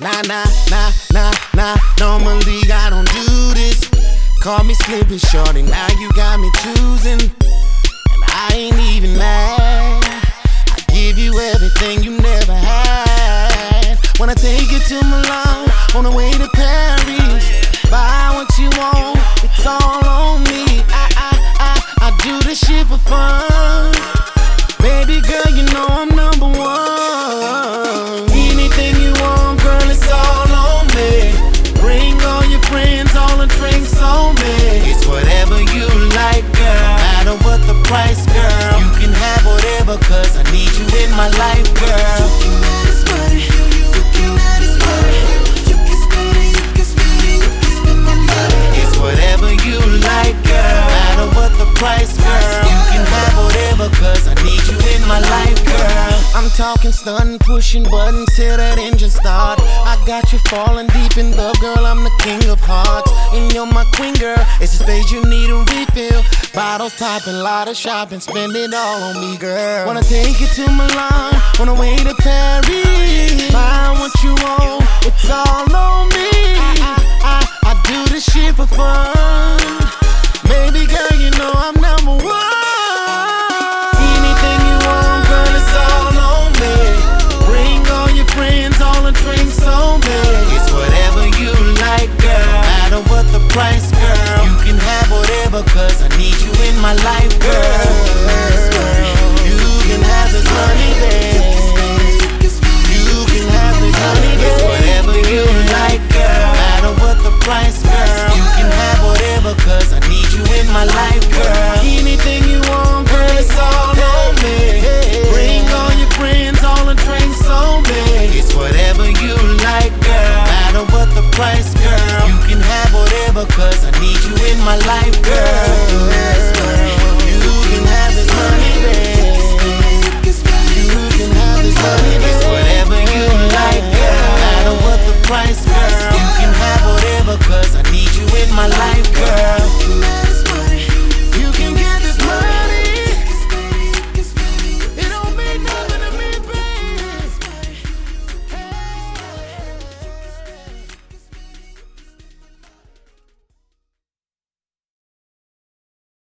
Nah. Normally I don't do this. Call me slipping shorty, now you got me choosing. And I ain't even mad. I give you everything you never had. Wanna take you to Milan, on the way to Paris. Buy what you want, it's all on me. I do this shit for fun. Baby girl, you know I'm number one. Anything you want, girl, it's all on me. Bring all your friends, all the drinks on me. It's whatever you like, girl. No matter what the price, girl. You can have whatever, cause I need you in my life, girl. You can have this money, you can have this money. You can spend it, you can spend it, you can spend my money. It's whatever you like, girl. No matter what the price, girl. You can have whatever, cause I need you in my life, girl. I'm talking stunting, pushing buttons till that engine start. I got you falling deep in love, girl, I'm the king of hearts. And you're my queen, girl, it's a stage you need a refill. Bottles popping, lot of shopping, spend it all on me, girl. Wanna take you to Milan, on the way to Paris. Buy what you want, it's all on me. I do this shit for fun. Baby girl, you know I'm number one. Anything you want, girl, it's all on me. Bring all your friends, all the drinks on me. It's whatever you like, girl. No matter what the price, girl. You can have whatever, cause I need you in my life, girl.